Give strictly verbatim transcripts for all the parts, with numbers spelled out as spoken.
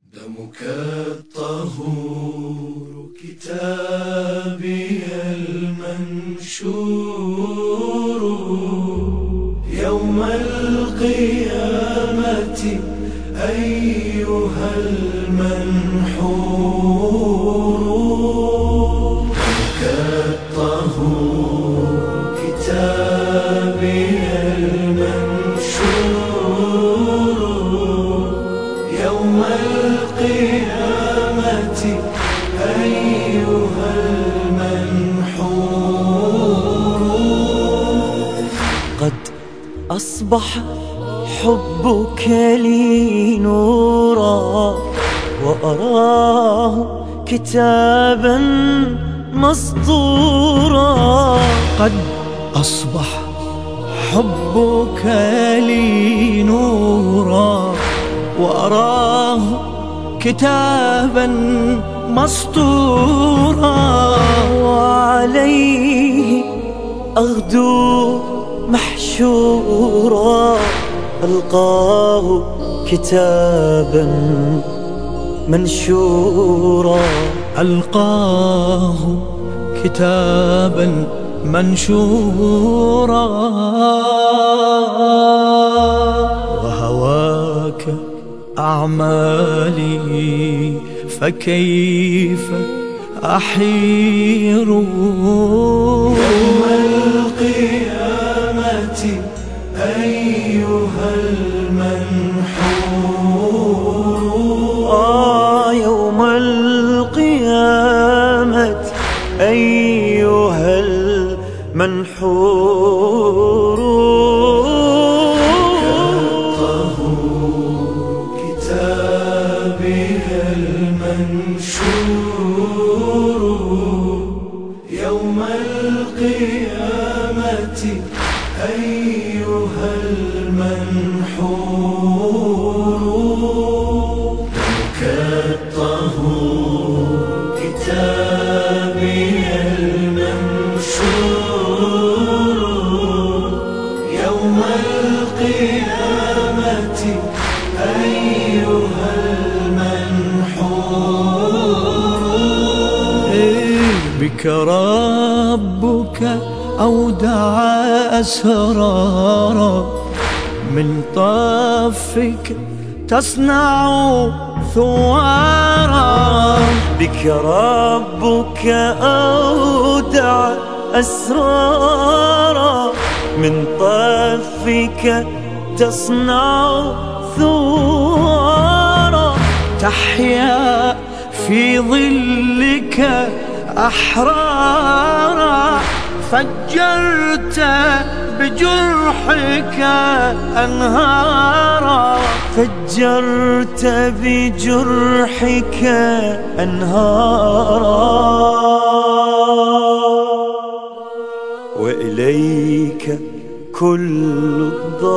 دمك الطهور كتابي المنشور يوم القيامة أيها المنحور. دمك الطهور كتابي المنشور يوم القيامة أيها المنحور. قد أصبح حبك لي نورا وأراه كتابا مسطورا. قد أصبح حبك لي نورا وأراه كتابا مسطورا. وعليه أغدو محشورا ألقاه كتابا منشورا. ألقاه كتابا منشورا. وهواك أعمالي فكيف أحير يوم القيامة أيها المنحور. آه يوم القيامة أيها المنحور. المنشور يوم القيامة أيها المنحور. دمك الطهور كتابي المنشور يوم القيامة أيها بك ربك أودع أسرارا من طفك تصنع ثوارا. بك ربك أودع أسرارا من طفك تصنع ثوارا. تحيا في ظلك أحرارا فجرت بجرحك أنهارا. فجرت بجرحك أنهارا. وإليك كل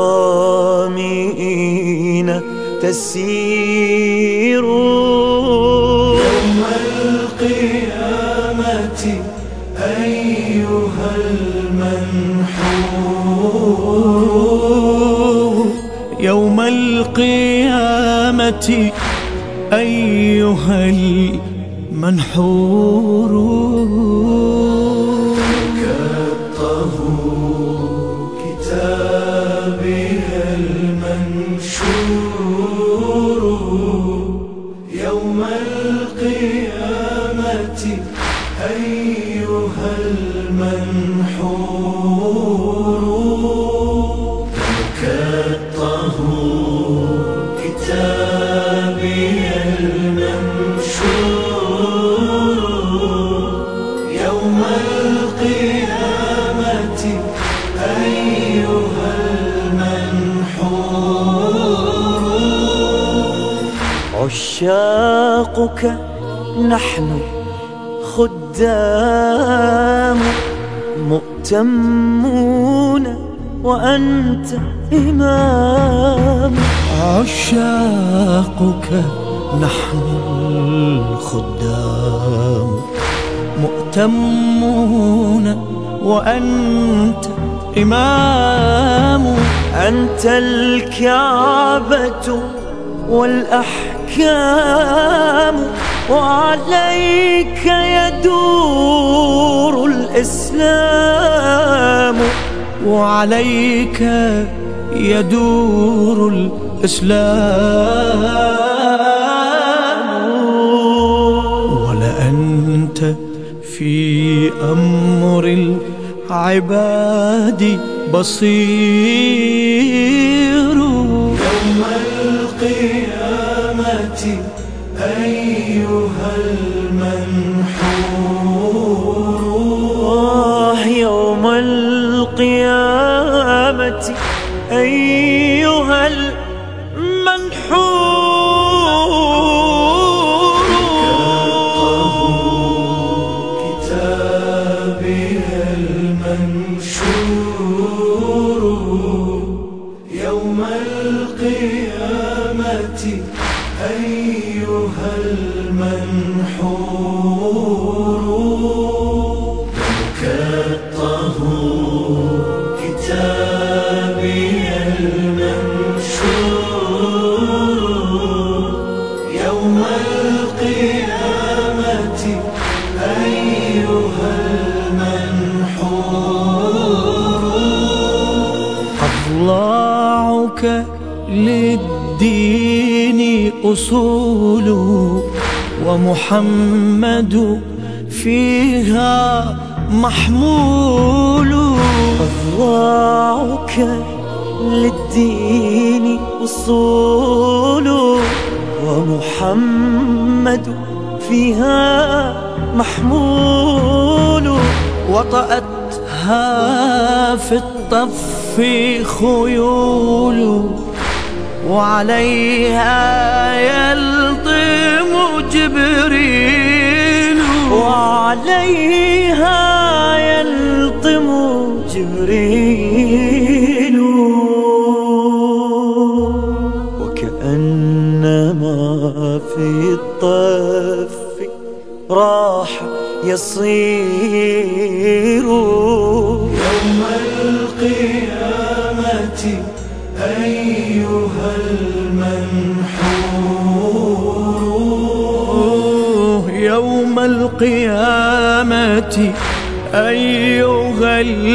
الضامئين تسير. يوم القيامة أيها المنحور. يوم القيامة أيها المنحور. دمك الطهور كتابي المنشور يوم القيامة أيها المنحور. دمك الطهور كتابي المنشور يوم القيامة أيها المنحور. عشاقك نحن خدام مؤتمون وأنت إمام. عشاقك نحن الخدام مؤتمون وأنت إمام. أنت الكعبة والأحكام، وعليك يدور الإسلام، وعليك يدور الإسلام. ولأنت في أمر العباد بصير. يوم القيامة أيها المنحور، يوم القيامة أيها المنحور، كتابي المنشور. يوم القيامة أيها المنحور، دمك الطهور كتابي المنشور. يوم القيامة أيها المنحور، أضلاعك للدين أصول، ومحمد فيها محمول. أضلاعك للدين أصول، ومحمد فيها محمول. وطأتها في الطف خيول، وعليها يلطم جبريل، وعليها يلطم جبريل. وكأنما في الطف راح يصير. يوم القيامة أيها المنحور، يوم القيامة أيها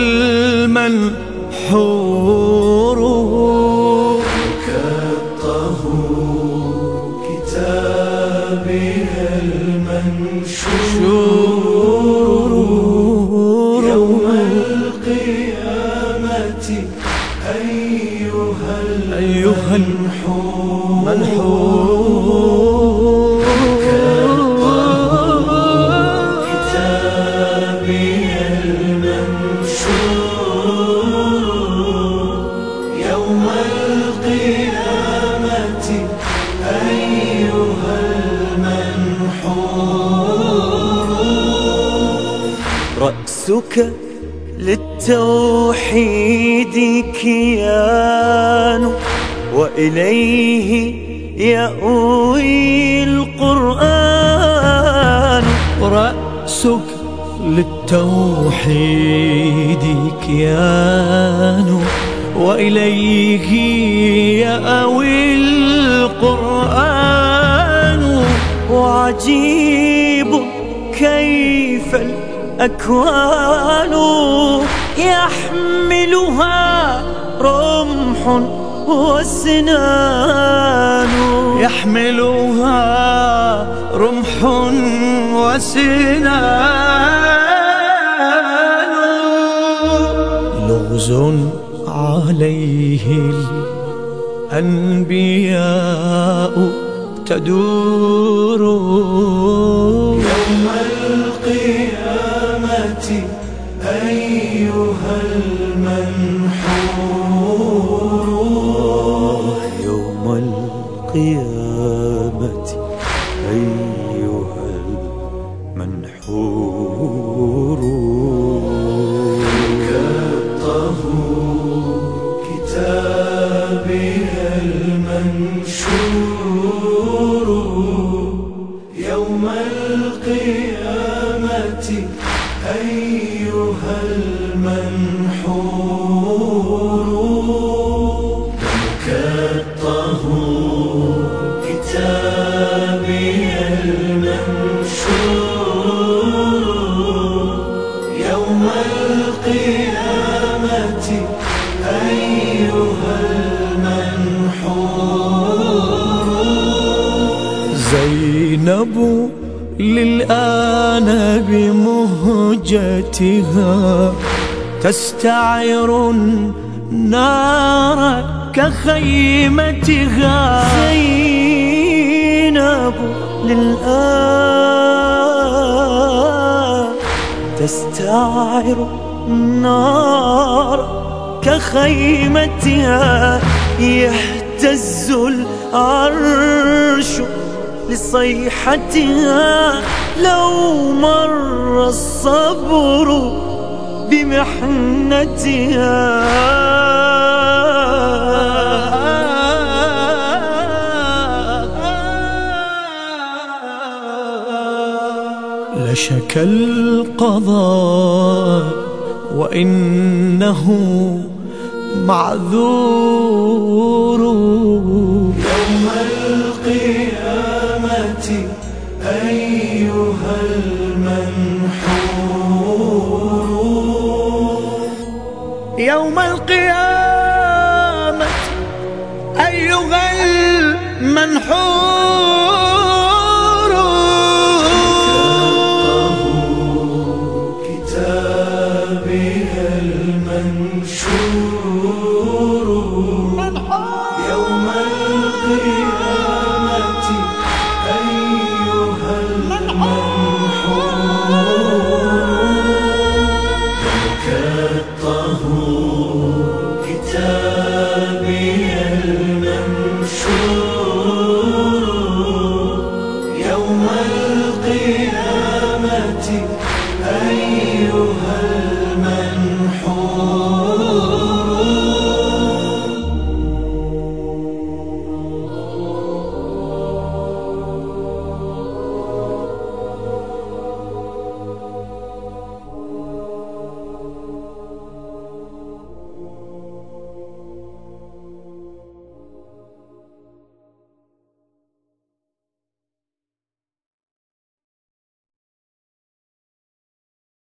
المنحور. كالطهور كتابي المنشور. يوم القيامة أيها المنحور، كتابي المنشور. يوم القيامة أيها المنحور، رأسك للتوحيد كيان، وإليه يأوي القرآن. رأسك للتوحيد كيان، وإليه يأوي القرآن. وعجيب كيف الأكوان يحملها رمح وسنان، يحملها رمح وسنان. لغز عليه الأنبياء تدور. يوم القيامة أيها المنحور، يوم القيامة أيها المنحور. كالطهور كتابي المنشور. يوم القيامة أيها المنحور، دمك الطهور زينب للآن بمهجتها تستعير النار كخيمتها. زينب للآن تستعير النار كخيمتها. يهتز العرش لصيحتها لو مر الصبر بمحنتها. لشك القضاء وإنه معذور